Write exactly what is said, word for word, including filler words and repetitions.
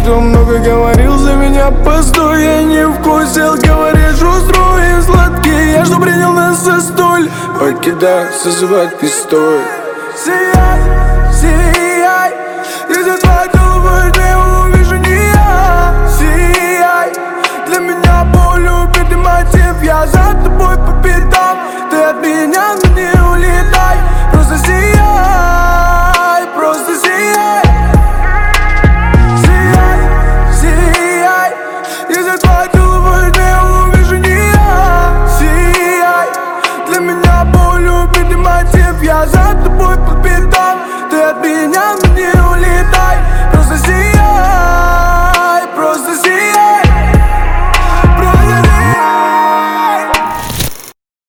кто много говорил за меня, постой. Я не вкусил, говоришь, устроим сладкий. Я что принял нас за столь, покидать, созывать пистоль.